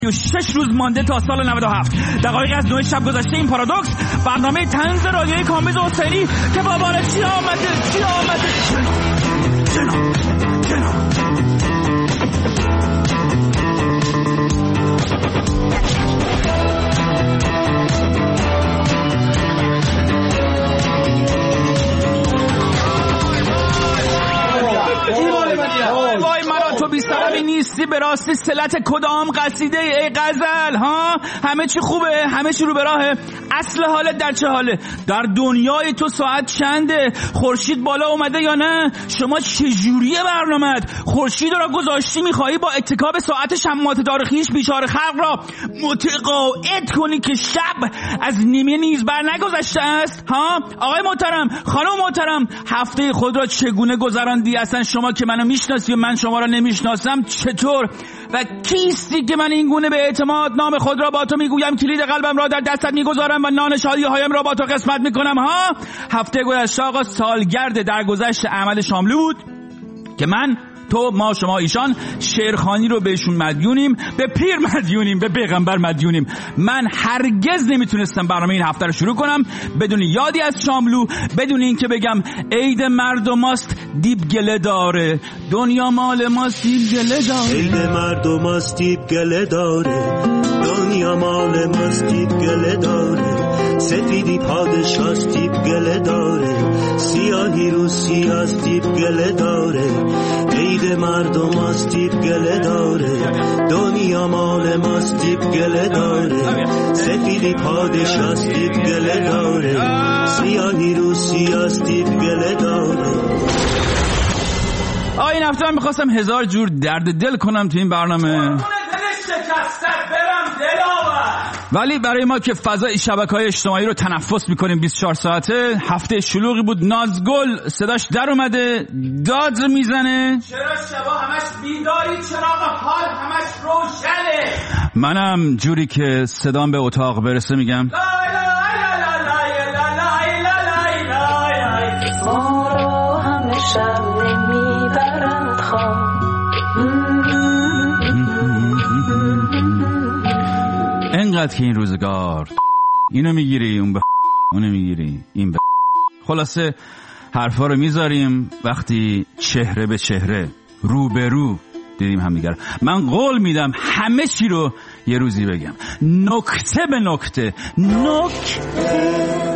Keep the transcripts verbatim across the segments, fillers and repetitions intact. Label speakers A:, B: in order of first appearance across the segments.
A: شش روز مانده تا سال نود و هفت. دقایق از نه شب گذشته این پارادوکس، برنامه طنز رادیویی کامبیز حسینی که باباره چی آمده چی آمده جناب جناب وای مرا تو بی سببی نیستی، به راستی صلت کدام قصیده ای غزل ها؟ همه چی خوبه، همه چی رو به راهه. اصل حالت در چه حاله؟ در دنیای تو ساعت چنده؟ خورشید بالا اومده یا نه؟ شما چجوریه برنامه‌ت؟ خورشید را گذاشتی میخوایی با اتکاب ساعت شمات تاریخیش بیچاره خلق را متقاعد کنی که شب از نیمه نیز بر نگذشته است ها؟ آقای محترم، خانم محترم، هفته خود را چگونه گذراندی؟ اصلا شما که منو میشناسی و من شما را نمیشناسم چطور؟ و کیستی که من این گونه به اعتماد نام خود را با تو میگویم، کلید قلبم را در دستت میگذارم و نان شادی هایم را با تو قسمت میکنم ها؟ هفته گذشته آقا سالگرد درگذشت احمد شاملو بود که من تو ما شما ایشان شعرخوانی رو بهشون مدیونیم، به پیر مدیونیم، به پیغمبر مدیونیم. من هرگز نمیتونستم برنامه این هفته رو شروع کنم بدون یادی از شاملو، بدون این که بگم عید مردماست دیب گله داره، دنیا مال ماست دیب گله داره،
B: عید مردماست دیب گله داره، دنیا مال ماست دیب گله داره، سفیدی پادشاست دیب گله داره، سیاهی رو سیاست دیب گله داره، عید مردم است دیب گله داره، دنیا مال ماست دیب گله داره، سفیدی پادشاست دیب گله داره، سیاهی رو سیاست دیب گله داره.
A: آه این هفته من میخواستم هزار جور درد دل کنم تو این برنامه، ولی برای ما که فضای شبکه‌های اجتماعی رو تنفس میکنیم بیست و چهار ساعته، هفته شلوغی بود. نازگل صداش در اومده داد میزنه چرا شبا همش بیداری، چراغ حال همش روشنه. منم جوری که صدام به اتاق برسه میگم
C: ما رو همه شب میبرند خواب،
A: انقدر که این روزگار اینو میگیری اون به اونو میگیری این به خلاصه حرفا رو میذاریم وقتی چهره به چهره رو به رو دیدیم هم دیگر. من قول میدم همه چی رو یه روزی بگم، نکته به نکته، نکته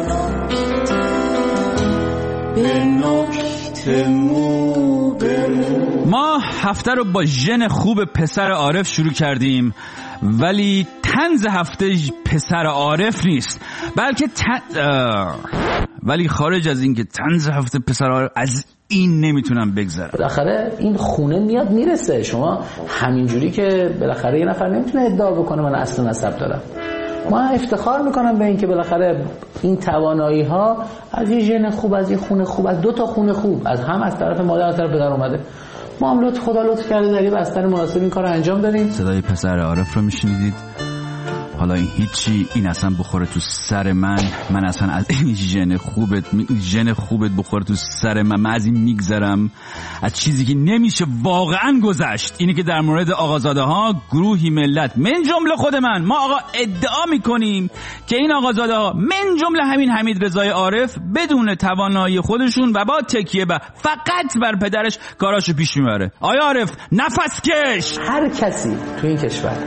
A: به نکته، مو به مو. ما هفته رو با ژن خوب پسر عارف شروع کردیم، ولی طنز هفته پسر عارف نیست، بلکه تن... ولی خارج از این که طنز هفته پسر عارف، از این نمیتونم بگذرم.
D: بالاخره این خونه میاد میرسه. شما همینجوری که بالاخره یه نفر نمیتونه ادعا بکنه من اصل نسب دارم. ما افتخار میکنم به این که بالاخره این توانایی ها از یه ژن خوب، از یه خونه خوب، از دو تا خونه خوب، از هم از طرف مادر از طرف پدر اومده. ما هم لطف خدا لطف کرده در یه بستر مناسب این کار رو انجام دادیم.
A: صدای پسر عارف رو میشنیدید؟ حالا این هیچی، این اصلا بخوره تو سر من، من اصلا از این ژن خوبت ژن خوبت بخوره تو سر من، من از این میگذرم. از چیزی که نمیشه واقعا گذشت اینه که در مورد آقازاده ها گروهی ملت من جمله خود من، ما آقا ادعا میکنیم که این آقازاده ها من جمله همین حمید رضای عارف بدون توانایی خودشون و با تکیه به فقط بر پدرش کاراشو پیش میبره. آیا عارف نفس کش؟
D: هر کسی تو این کشور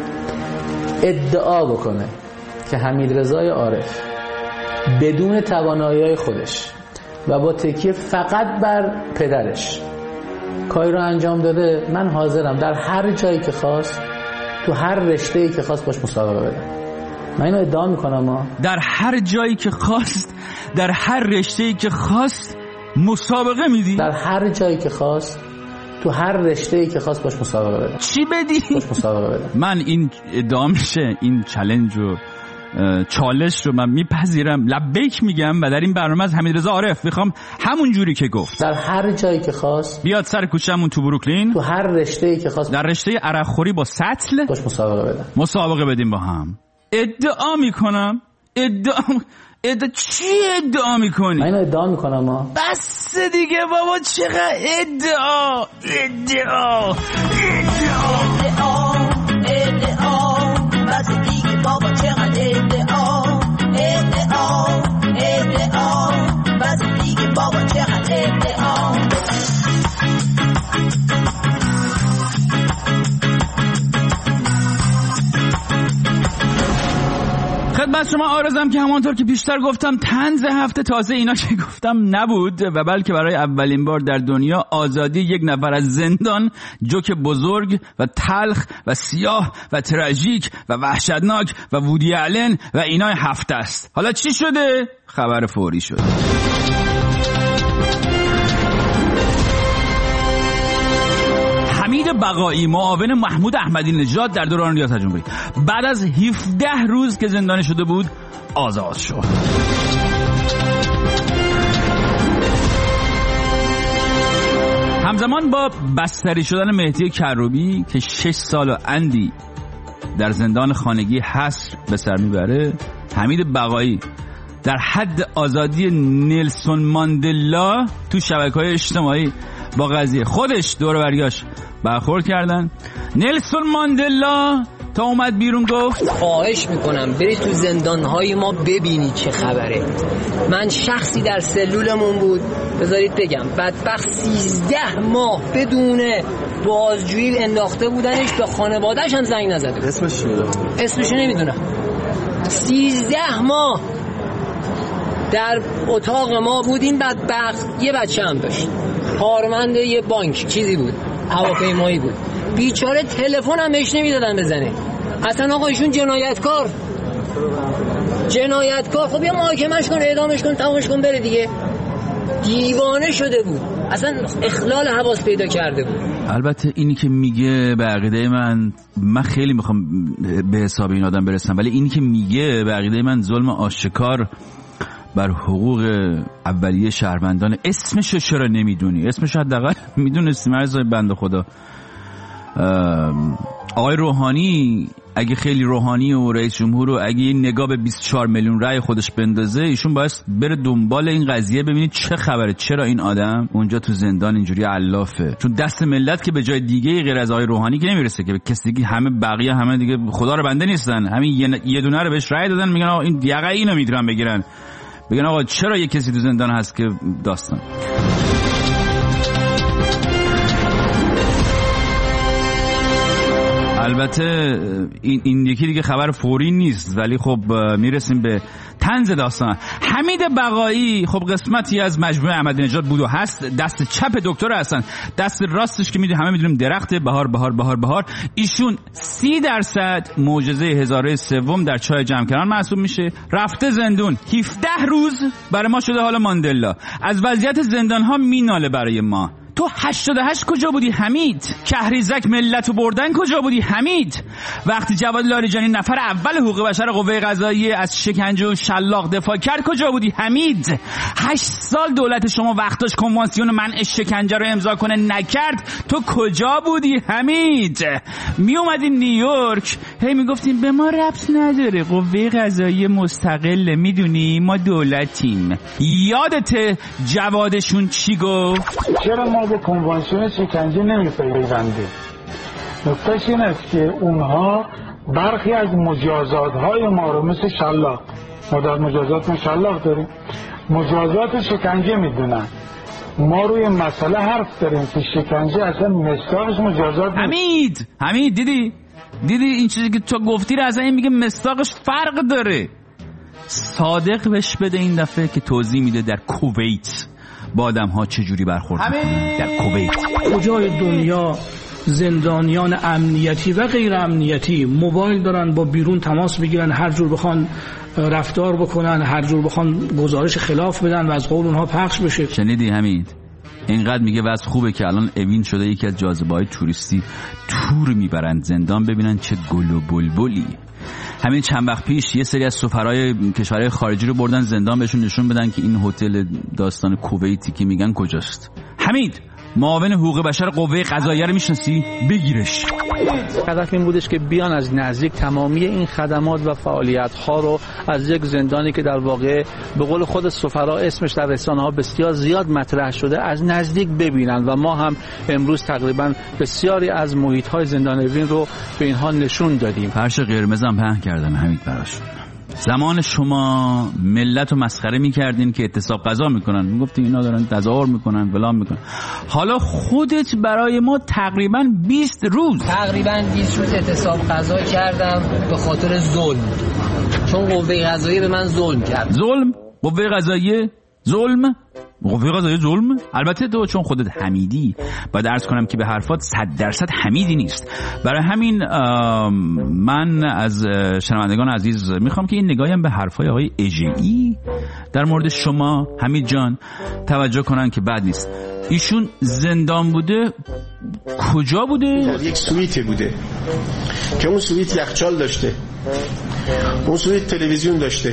D: ادعا بکنه که حمیدرضای عارف بدون توانایی خودش و با تکیه فقط بر پدرش کاری رو انجام داده، من حاضرم در هر جایی که خواست، تو هر رشته‌ای که خواست باش مسابقه بدم. من اینو ادعا میکنم. ما
A: در هر جایی که خواست، در هر رشته‌ای که خواست مسابقه میدی؟
D: در هر جایی که خواست، تو هر رشته‌ای که خواست باش مسابقه بده.
A: چی بدی؟
D: باش مسابقه بده.
A: من این ادعا میشه، این چالش رو چالش رو من میپذیرم، لبیک میگم و در این برنامه از حمیدرضا عارف میخوام همون جوری که گفت
D: در هر جایی که خواست
A: بیاد سر کوچه‌مون تو بروکلین،
D: تو هر رشته‌ای که خواست،
A: در رشته عرق خوری با سطل
D: باش مسابقه بده.
A: مسابقه بدیم با هم. ادعا میکنم ادعا ادعا چی ادعا میکنی؟
D: من اینو ادعا میکنم. ما
A: بس دیگه بابا، چقدر ادعا ادعا ادعا ادعا ادعا خدمت شما عارضم که همانطور که پیشتر گفتم طنز هفته تازه اینا که گفتم نبود و بلکه برای اولین بار در دنیا آزادی یک نفر از زندان جوک بزرگ و تلخ و سیاه و تراژیک و وحشتناک و وودی آلن و اینا هفته است. حالا چی شده؟ خبر فوری شد. حمید بقایی معاون محمود احمدی نژاد در دوران ریاست جمهوری بعد از هفده روز که زندانی شده بود آزاد شد. همزمان با بستری شدن مهدی کروبی که شش سال و اندی در زندان خانگی حصر به سر میبره، حمید بقایی در حد آزادی نلسون ماندلا تو شبکه‌های اجتماعی با قضیه خودش دور و بریاش برخورد کردن. نلسون ماندلا تا اومد بیرون گفت
E: خواهش میکنم برید تو زندانهای ما ببینید چه خبره. من شخصی در سلولمون بود، بذارید بگم، بدبخت سیزده ماه بدون بازجویی انداخته بودنش، به خانواده‌اش هم زنگ نزده.
F: اسمش چیه؟
E: اسمش نمیدونم. سیزده ماه در اتاق ما بودیم. بدبخت یه بچه هم داشت، کارمند یه بانک چیزی بود، هواپیمایی بود. بیچاره تلفن هم بهش نمیدادن بزنه. اصلا آقا ایشون جنایتکار جنایتکار خب یا محاکمش کن، اعدامش کن، تمامش کن، بره دیگه. دیوانه شده بود، اصلا اخلال حواس پیدا کرده بود.
A: البته اینی که میگه به عقیده من، من خیلی میخوام به حساب این آدم برسم، ولی اینی که میگه به عقیده من ظلم آشکار بر حقوق اولیه شهروندان. اسمشو چرا نمیدونی؟ اسمشو حداقل میدونستی مرزای بنده خدا. آقای روحانی اگه خیلی روحانی و رئیس جمهور رو اگه این نگاه به بیست و چهار میلیون رای خودش بندازه، ایشون باید بره دنبال این قضیه ببینید چه خبره، چرا این آدم اونجا تو زندان اینجوری علافه. چون دست ملت که به جای دیگه غیر از آقای روحانی که نمیرسه، که به کسی دیگه، همه بقیه همه دیگه خدا رو بنده نیستن، همین یه دونه رو بهش رای دادن، میگن آقا این یقه اینو میتونن بگیرن، بگن آقا چرا یه کسی تو زندان هست که داستان. البته این, این یکی دیگه خبر فوری نیست، ولی خب میرسیم به طنز داستان. حمید بقایی خب قسمتی از مجموعه احمدی نژاد بود و هست، دست چپ دکتر هستن، دست راستش که میدونیم همه میدونیم درخت بهار بهار بهار بهار. ایشون سی درصد معجزه هزاره سوم در چای جمکران محسوب میشه. رفته زندون هفده روز، برای ما شده حالا ماندلا. از وضعیت زندان ها میناله برای ما. تو هشتاد و هشت کجا بودی حمید؟ کهریزک ملتو بردن کجا بودی حمید؟ وقتی جواد لاریجانی نفر اول حقوق بشر قوه قضاییه از شکنجه و شلاق دفاع کرد کجا بودی حمید؟ هشت سال دولت شما وقتاش کنوانسیون منع شکنجه رو امضا کنه نکرد، تو کجا بودی حمید؟ می اومدی نیویورک هی میگفتیم به ما ربط نداره، قوه قضاییه مستقله، میدونی ما دولتیم. یادت جوادشون چی گفت؟
G: چرا ما به کنوانسیون شکنجه نمی‌پیوندیم؟ نکتهش این است که اونها برخی از مجازات‌های ما رو مثل شلاق، ما در مجازات ما شلاق داریم، مجازات شکنجه میدونن. ما روی مسئله حرف داریم که شکنجه اصلا مصداقش مجازات نیست.
A: حمید حمید دیدی دیدی این چیزی که تو گفتی رو اصلا این میگه مصداقش فرق داره. صادق بهش بده این دفعه که توضیح میده در کویت با آدم ها چجوری برخورد میکنن در کویت.
H: کجای دنیا زندانیان امنیتی و غیر امنیتی موبایل دارن، با بیرون تماس بگیرن، هر جور بخوان رفتار بکنن، هر جور بخوان گزارش خلاف بدن و از قول اونها پخش بشه.
A: شنیدی حمید؟ اینقدر میگه وضع خوبه که الان اوین شده یکی از جاذبه‌های توریستی، تور میبرند زندان ببینن چه گل و بلبلی. همین چند وقت پیش یه سری از سفرهای کشورهای خارجی رو بردن زندان بهشون نشون بدن که این هتل داستان کویتی که میگن کجاست. حمید معاون حقوق بشر قوه قضاییه رو میشناسی؟ بگیرش.
I: هدف این بودش که بیان از نزدیک تمامی این خدمات و فعالیت ها رو از یک زندانی که در واقع به قول خود سفرا اسمش در رسانه ها بسیار زیاد مطرح شده از نزدیک ببینن و ما هم امروز تقریبا بسیاری از محیط های زندان اوین رو به اینها نشون دادیم.
A: فرش قرمز هم پهن کردن حمید براشون. زمان شما ملت رو مسخره میکردین که اعتصاب قضا میکنن، میگفتین اینا دارن تظاهر میکنن فلان میکنن. حالا خودت برای ما تقریبا بیست روز
E: تقریبا بیست روز اعتصاب قضا کردم به خاطر ظلم، چون قوه قضاییه به من ظلم کرد.
A: ظلم؟ قوه قضاییه ظلم؟ قوه قضاییه ظلم؟ البته تو چون خودت حمیدی باید عرض کنم که به حرفات صد درصد حمیدی نیست. برای همین من از شنوندگان عزیز میخوام که این نگاهیم به حرفای آقای اژه‌ای در مورد شما حمید جان توجه کنن که بد نیست. ایشون زندان بوده، کجا بوده؟
F: در یک سویتی بوده که اون سویت یخچال داشته، اون سویت تلویزیون داشته،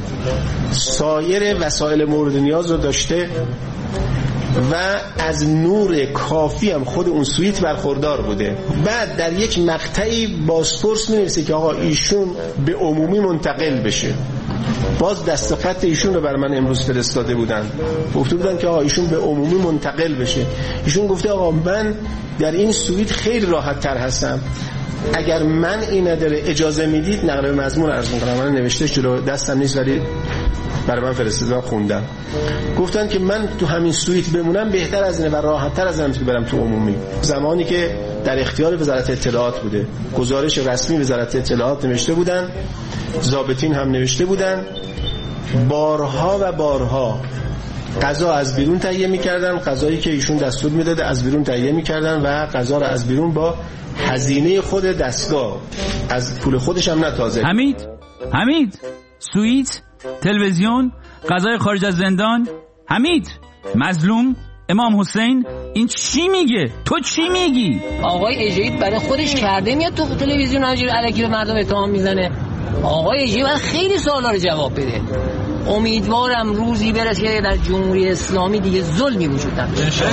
F: سایر وسایل مورد نیاز رو داشته و از نور کافی هم خود اون سویت برخوردار بوده. بعد در یک مقطعی بازپرس می‌نویسه که آقا ایشون به عمومی منتقل بشه. باز دست خط ایشون رو بر من امروز فرستاده بودن، گفته بودن که آقا ایشون به عمومی منتقل بشه. ایشون گفته آقا من در این سویت خیلی راحت تر هستم، اگر من این نداره اجازه میدید نقل به مضمون عرض میکنم. من نوشته جلو دستم نیست ولی برای من فرستادن خوندم. گفتن که من تو همین سویت بمونم بهتر از اینه و راحت تر از اینه که برم تو عمومی. زمانی که در اختیار وزارت اطلاعات بوده، گزارش رسمی وزارت اطلاعات نوشته بودن، ضابطین هم نوشته بودن، بارها و بارها قضا از بیرون تهیه میکردن، قضایی که ایشون دستور میداده از بیرون تهیه میکردن و قضا را از بیرون با هزینه خود دستگاه، از پول خودش هم نه تازه.
A: حمید حمید سویت، تلویزیون، قضای خارج از زندان. حمید مظلوم، امام حسین، این چی میگه؟ تو چی میگی؟
E: آقای اژه‌ای برای خودش کرده میاد تو تلویزیون همینجوری الکی به مردم اتهام میزنه. آقای اژه‌ای باید خیلی سوالا رو جواب بده. امیدوارم روزی برسه که در جمهوری اسلامی دیگه ظلمی وجود نداره.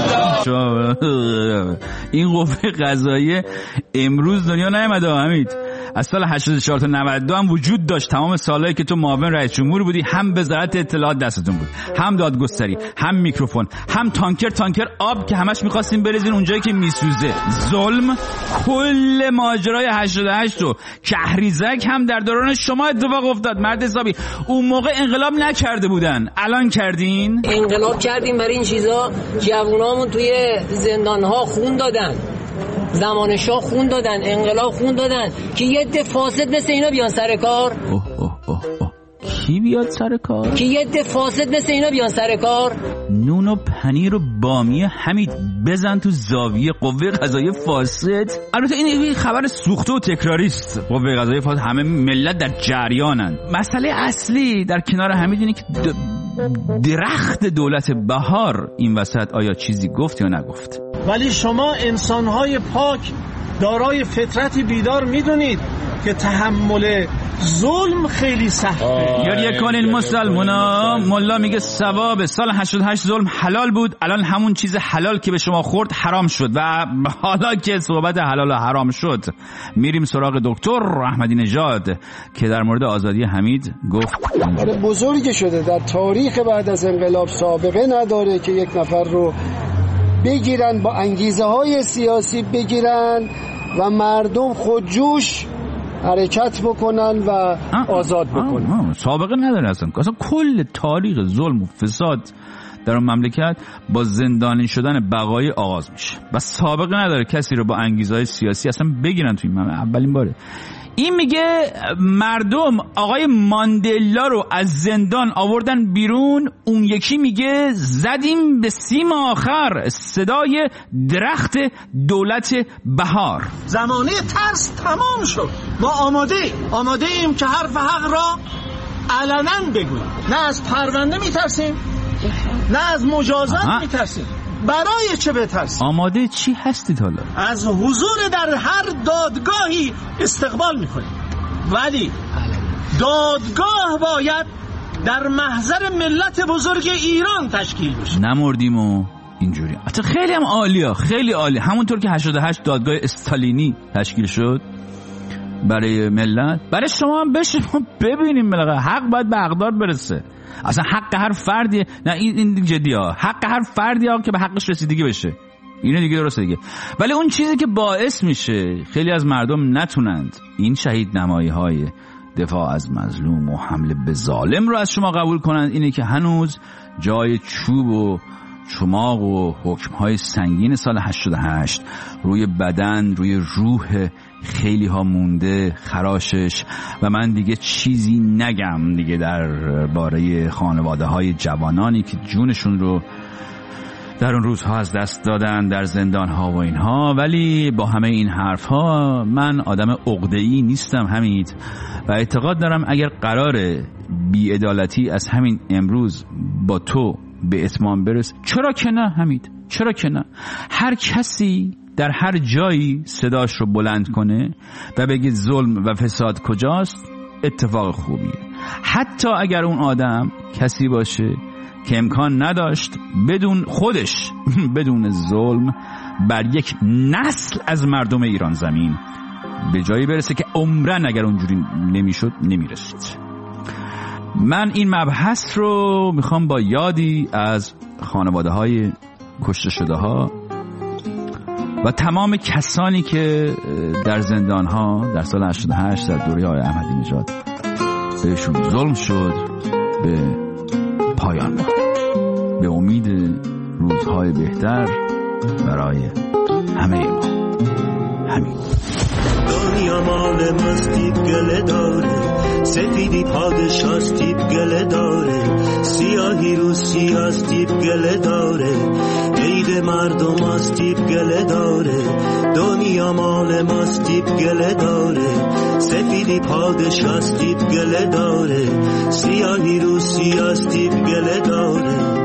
A: این قوه قضاییه امروز دنیا نیامده حمید. از سال هشتاد و چهار تا نود و دو هم وجود داشت. تمام سالایی که تو معاون رئیس جمهور بودی هم وزارت اطلاعات دستتون بود، هم دادگستری، هم میکروفون، هم تانکر تانکر آب که همش می‌خواستین بریزین اونجایی که میسوزه. ظلم. کل ماجرای هشتاد و هشت و کهریزک هم در دوران شما اتفاق افتاد. مرد حسابی اون موقع انقلاب نکرده بودن، الان کردین.
E: انقلاب کردیم، برای این چیزا جوونامون توی زندان‌ها خون دادن، زمان شاه خون دادن، انقلاب خون دادن که یه عده فاسد مثل اینا بیان سر کار.
A: اوه اوه اوه اوه. کی بیاد سر کار؟
E: که یه عده فاسد مثل اینا بیان سر کار.
A: نون و پنیر و بامیه حمید بزن تو زاویه قوه قضاییه فاسد. البته این خبر سوخته و تکراری است. قوه قضاییه فاسد، همه ملت در جریانن. مسئله اصلی در کنار حمید اینه که درخت دولت بهار این وسط آیا چیزی گفت یا نگفت؟
J: ولی شما انسان‌های پاک دارای فطرتی بیدار میدونید که تحمل ظلم خیلی سخته.
A: گریه کنین مسلمونا. ملا میگه ثواب سال هشتاد و هشت ظلم حلال بود، الان همون چیز حلال که به شما خورد حرام شد و حالا که صحبت حلال و حرام شد میریم سراغ دکتر احمدی نژاد که در مورد آزادی حمید گفت
K: بزرگ شده، در تاریخ بعد از انقلاب سابقه نداره که یک نفر رو بگیرن با انگیزه های سیاسی بگیرن و مردم خودجوش حرکت بکنن و آزاد بکنن.
A: سابقه نداره اصلا. اصلا کل تاریخ ظلم و فساد در اون مملکت با زندانی شدن بقایی آغاز میشه و سابقه نداره کسی رو با انگیزه های سیاسی اصلا بگیرن توی این مملکت. اولین باره. این میگه مردم آقای ماندلا رو از زندان آوردن بیرون، اون یکی میگه زدیم به سیم آخر، صدای درخت دولت بهار.
J: زمانه ترس تمام شد. ما آماده آماده ایم که حرف حق را علنا بگوییم. نه از پرونده میترسیم، نه از مجازات میترسیم. برای چه بترسیم؟
A: آماده چی هستید حالا؟
J: از حضور در هر دادگاهی استقبال میکنیم، ولی دادگاه باید در محضر ملت بزرگ ایران تشکیل بشه.
A: نمردیم و اینجوری. حتی خیلی هم عالیه، خیلی عالی. همونطور که هشتاد و هشت دادگاه استالینی تشکیل شد برای ملت، برای شما هم بشه ببینیم ملت. حق باید به حقدار برسه. اصلا حق هر فردی، نه این این جدی ها، حق هر فردی ها که به حقش رسیدگی بشه، اینه دیگه درسته دیگه. ولی اون چیزی که باعث میشه خیلی از مردم نتونند این شهید نمایی های دفاع از مظلوم و حمله به ظالم رو از شما قبول کنند اینه که هنوز جای چوب و چماق و حکم‌های سنگین سال هشتاد و هشت روی بدن، روی روح خیلی ها مونده، خراشش. و من دیگه چیزی نگم دیگه در باره خانواده های جوانانی که جونشون رو در اون روزها از دست دادن در زندان ها و اینها. ولی با همه این حرف ها من آدم عقده‌ای نیستم حمید، و اعتقاد دارم اگر قراره بی‌عدالتی از همین امروز با تو به اتمام برس، چرا که نه حمید، چرا که نه؟ هر کسی در هر جایی صداش رو بلند کنه و بگه ظلم و فساد کجاست، اتفاق خوبیه. حتی اگر اون آدم کسی باشه که امکان نداشت بدون خودش بدون ظلم بر یک نسل از مردم ایران زمین به جایی برسه که عمرن اگر اونجوری نمیشد نمیرسید. من این مبحث رو میخوام با یادی از خانواده های کشته شده ها و تمام کسانی که در زندان ها در سال هشتاد و هشت در دوره آقای احمدی نژاد بهشون ظلم شد به پایان برد، به امید روزهای بهتر برای همه ما. همین
B: دنیا مال ماستیب گله داره، سفیدی پادشاستیب گله داره، سیاهی رو سیاستیب گله داره، عید مردم آستیب گله داره. دنیا مال ماستیب گله داره، سفیدی پادشاستیب گله داره، سیاهی رو سیاستیب گله داره.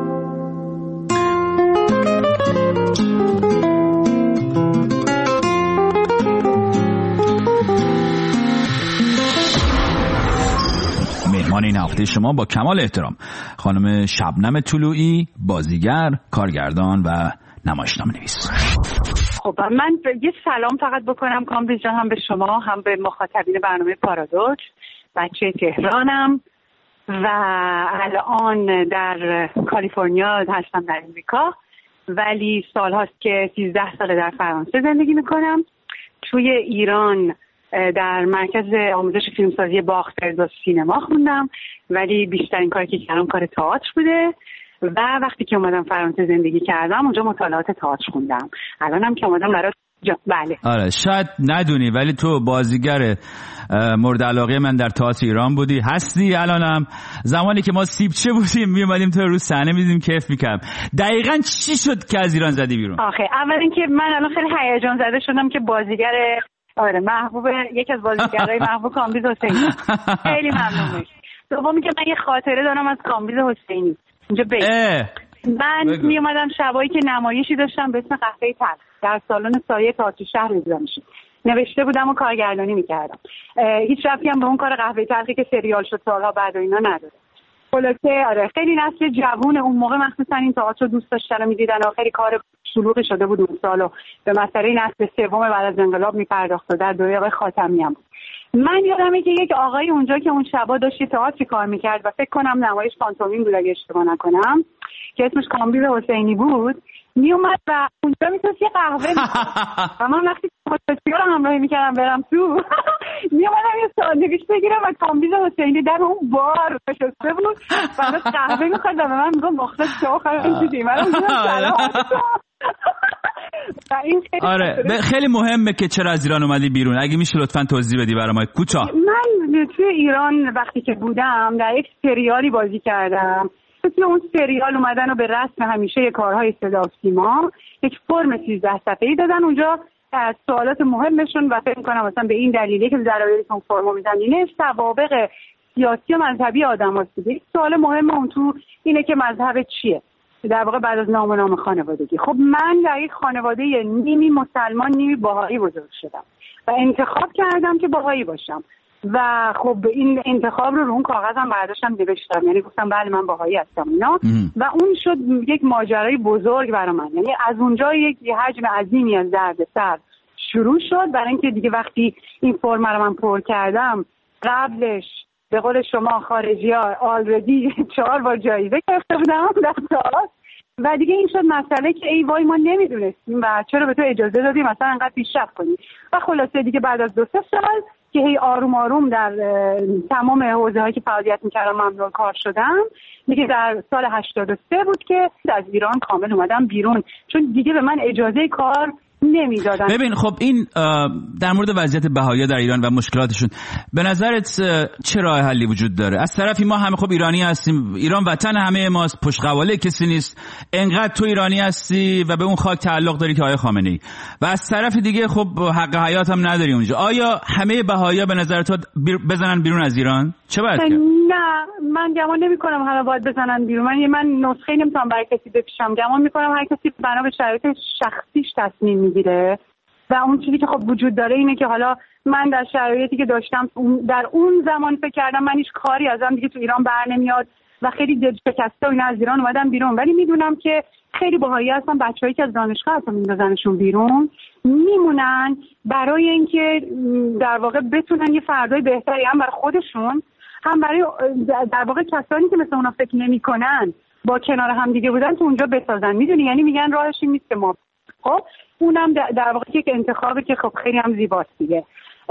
A: این هفته شما با کمال احترام خانم شبنم طلوعی، بازیگر، کارگردان و نمایشنامه نویس.
L: خب من یه سلام فقط بکنم کامبیز جان، هم به شما هم به مخاطبین برنامه پارادوکس. بچه تهرانم و الان در کالیفرنیا هستم در امریکا، ولی سال هاست که سیزده ساله در فرانسه زندگی میکنم. توی ایران در مرکز آموزش فیلمسازی باغ فردوس سینما خوندم، ولی بیشترین کاری که کردم کار تئاتر بوده و وقتی که اومدم فرانسه زندگی کردم اونجا مطالعات تئاتر خوندم. الانم که اومدم برای جا... بله
A: آره شاید ندونی ولی تو بازیگر مورد علاقه من در تئاتر ایران بودی، هستی الانم. زمانی که ما سیبچه بودیم می اومدیم تو رو صحنه می‌دیدیم، کیف می‌کردم. دقیقاً چی شد که از ایران زدی بیرون؟
L: آخه اول اینکه من الان خیلی هیجان زده شدم که بازیگر آره محبوب یکی از بازیگرای محبوب کامبیز حسینی. خیلی ممنون. دومی که من یه خاطره دارم از کامبیز حسینی. اینجا بگم من می اومدم شبایی که نمایشی داشتم به اسم قهوه تلخ در سالن سایه تئاتر شهر اجرا میشه، نوشته بودم و کارگردانی میکردم. هیچ ربطی هم به اون کار قهوه تلخی که سریال شد سالها بعد و اینا نداره. خلاصه آره خیلی نسل جوون اون موقع مخصوصا این تئاتر رو دوست داشتن و میدیدن و خیلی کار شلوغی شده بود اون سال و به مسئله نسل سوم بعد از انقلاب میپرداخت و در دوره آقای خاتمی هم بود. من یادمه که یک آقای اونجا که اون شبا داشت تئاتر کار میکرد و فکر کنم نمایش پانتومیم بود اگه اشتباه نکنم که اسمش کامبیز حسینی بود، میومد و اونجا میتونست یه قهوه میخورد و من وقتی موتورسیکل رو همراهی میکردم برم تو میومدم یه ساندویچ بگیرم و کامبیز حسینی در اون بار نشسته بود بعد قهوه میخورد و به من میگفت مخلص شما خواهد دیدی من سلام.
A: آره خیلی مهمه که چرا از ایران اومدی بیرون، اگه میشه لطفاً توضیح بدی برام کوتاه.
L: من توی ایران وقتی که بودم در یک سریالی بازی کردم، توی اون سریال اومدن و به رسم همیشه کارهای صدا و سیما یک فرم سیزده صفحه‌ای دادن اونجا از سوالات مهمشون و فکر می‌کنم مثلا به این دلیلی که ضرایری اون فرمو میدن اینه سوابق سیاسی و مذهبی آدم‌هاست. یک سوال مهم اون تو اینه که مذهب چیه، در واقع بعد از نام و نام خانوادگی. خب من در یک خانواده نیمی مسلمان نیمی باهایی بزرگ شدم و انتخاب کردم که باهایی باشم و خب این انتخاب رو رو اون کاغذم برداشتم نوشتم، یعنی گفتم بله من باهایی هستم اینا و اون شد یک ماجرای بزرگ برای من. یعنی از اونجا یک حجم عظیمی از دردسر شروع شد، برای اینکه دیگه وقتی این فرم رو من پر کردم قبلش به قول شما خارجی‌ها آلردی چهار بار جایزه گرفته بودم در تئاتر و دیگه این شد مسئله که ای وای ما نمیدونستیم و چرا به تو اجازه دادیم مثلا انقدر پیشرفت کنی و خلاصه دیگه بعد از دو سه سال که هی آروم آروم در تمام حوزه‌هایی که فعالیت می‌کردم ممنوع کار شدم. دیگه در سال هشتاد و سه بود که از ایران کامل اومدم بیرون، چون دیگه به من اجازه کار نمیدادن.
A: ببین خب این در مورد وضعیت بهائی‌ها در ایران و مشکلاتشون به نظرت چه راه حلی وجود داره؟ از طرفی ما همه خب ایرانی هستیم، ایران وطن همه ماست، پشت قواله کسی نیست، انقدر تو ایرانی هستی و به اون خاک تعلق داری که آقای خامنه‌ای، و از طرف دیگه خب حق حیات هم نداری اونجا. آیا همه بهائی‌ها به نظر تو بزنن بیرون از ایران؟ چه باید کرد؟
L: نه، من گمان نمی‌کنم همه باید بزنن بیرون. من من نسخه نمی‌تونم برای کسی بپیشم. گمان می‌کنم هر کسی بنا به شرایط شخصیش تصمیم میگیره و اون چیزی که خب وجود داره اینه که حالا من در شرایطی که داشتم در اون زمان فکر کردم من هیچ کاری ازم دیگه تو ایران بر نمیاد و خیلی دل شکسته و اینا از ایران اومدم بیرون، ولی میدونم که خیلی بهایی هستن بچه‌هایی که از دانشگاه اصلا میندازنشون بیرون میمونن برای اینکه در واقع بتونن یه فردای بهتری هم برای خودشون هم برای در واقع کسانی که مثل اونا فکر نمی‌کنن با کنار هم دیگه بودن تو اونجا بسازن. میدونی یعنی میگن راهش این نیست که ما خب اونم در واقع یک انتخابه که خب خیلی هم زیباست دیگه.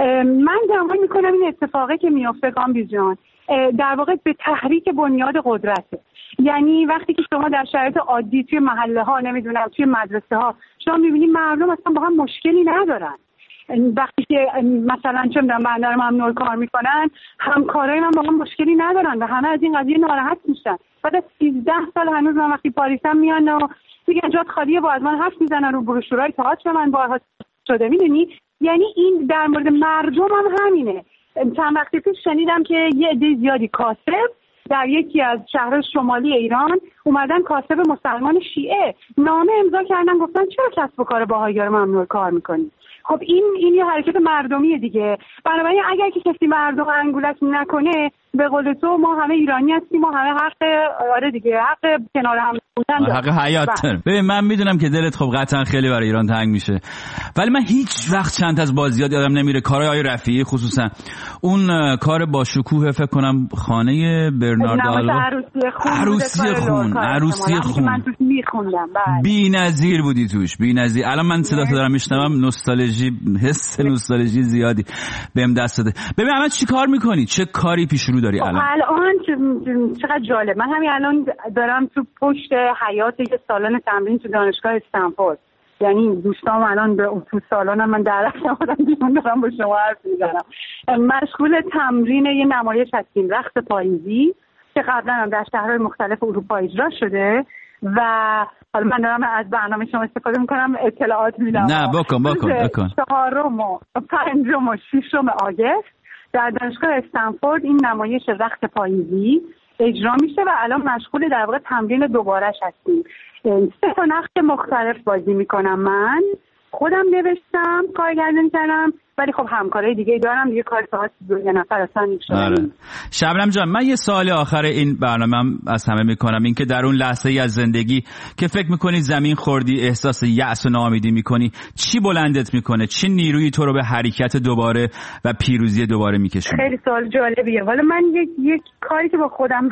L: من گمان میکنم این اتفاقی که میفته کامبیز جان در واقع به تحریک بنیاد قدرته. یعنی وقتی که شما در شرایط عادی توی محله ها نمیدونم توی مدرسه ها شما میبینید مردم اصلا با هم مشکلی ندارن، وقتی که مثلا چه میدونم بندر ممنوع کار میکنن همکارای من با هم مشکلی ندارن و همه از این قضیه ناراحت میشن. بعد از سیزده سال هنوز من وقتی پاریسم میان و دیگه جات خالیه با از من حرف میزنن رو بروشورای تئاتر من بارها شده. میدونی یعنی این در مورد مردم هم همینه. چند وقتی پیش شنیدم که یه عده زیادی کاسب در یکی از شهرهای شمالی ایران اومدن کاسب مسلمان شیعه نامه امضا کردن گفتن چرا کسب و کار باهائی‌ها رو ممنوع کار میکنی؟ خب این این یه حرکت مردمیه دیگه. بنابراین اگر که کسی مردم انگولک نکنه به قول تو ما همه ایرانی هستیم، ما همه حق آره دیگه حق کنار هم بودن
A: حق حیات داریم. ببین من میدونم که دلت خب قطعا خیلی برای ایران تنگ میشه، ولی من هیچ وقت چند از بازیات یادم نمیره کارهای آقای رفیعی، خصوصا اون کار با شکوه فکر کنم خانه برنارد آلوا
L: عروسی خون
A: عروسی خون عروسی خون
L: من توش میخوندم.
A: بی‌نظیر بودی توش، بی‌نظیر. الان من صداتو دارم میشنوم نوستالژی، حس نوستالژی زیادی بهم دست داده. ببین الان چی کار میکنی؟ چه کاری پیش رو داری الان؟
L: الان چقدر جالب، من همین الان دارم تو پشت حیات یه سالن تمرین تو دانشگاه استنفورد، یعنی دوستام الان به تو سالانم من در رفتم بیرون دارم با شما حرف میزنم، مشغول تمرین یه نمایش هستیم رقص پاییزی که قبلا هم در شهرهای مختلف اروپا اجرا شده و حالا من دارم از برنامه شما استفاده میکنم اطلاعات میدم.
A: نه بکن بکن بکن
L: چهارم و پنجم و ششم آگوست در دانشگاه استنفورد این نمایش رقص پاییزی اجرا میشه و الان مشغول در واقع تمرین دوبارهش هستیم. سه تا نقش مختلف بازی میکنم، من خودم نوشتم کارگردانی کردم، ولی خب همکارای دیگه دارم دیگه، کار ساعت یه نفر اصلا نیست.
A: آره. شبنم جان من یه سوال آخر این برنامه‌ام از همه میکنم، این که در اون لحظه ای از زندگی که فکر میکنی زمین خوردی، احساس یأس و ناامیدی میکنی، چی بلندت میکنه؟ چه نیرویی تو رو به حرکت دوباره و پیروزی دوباره میکشونه؟
L: خیلی سوال جالبیه. ولی من یک یک کاری که با خودم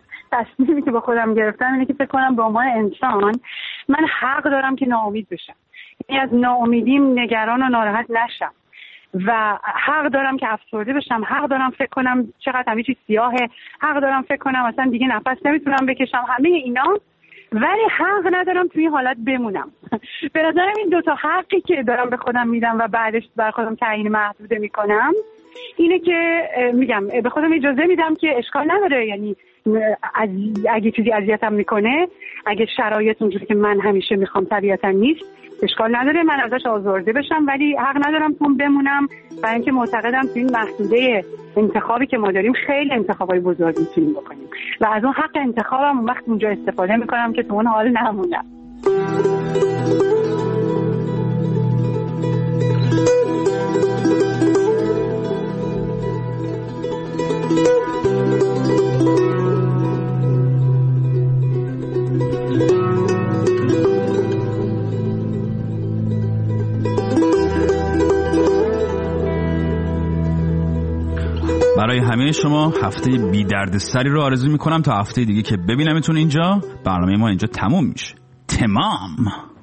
L: تصمیمی که با خودم گرفتم اینه که فکر کنم به عنوان انسان من حق دارم که ناامید بشم، یعنی از ناامیدیم نگران و ناراحت نشم و حق دارم که افسرده بشم، حق دارم فکر کنم چقدر همه چیز سیاهه، حق دارم فکر کنم اصلا دیگه نفس نمیتونم بکشم، همه اینا، ولی حق ندارم توی این حالت بمونم. به نظرم این دوتا حقی که دارم به خودم میدم و بعدش بر خودم تعیین محدوده میکنم اینه که میگم به خودم اجازه میدم که اشکال نداره، یعنی اگه چیزی اذیتم میکنه، اگه شرایط اونجوری که من همیشه میخوام طبیعتا نیست، اشکال نداره من ازش آزرده بشم، ولی حق ندارم تو بمونم، برای اینکه معتقدم تو این محدوده انتخابی که ما داریم خیلی انتخابای بزرگ میتونیم بکنیم و از اون حق انتخابم اون وقت اونجا استفاده میکنم که تو اون حال نمونم.
A: برای همه شما هفته بی دردسری رو آرزو میکنم تا هفته دیگه که ببینمتون اینجا. برنامه ما اینجا تموم میشه. تمام.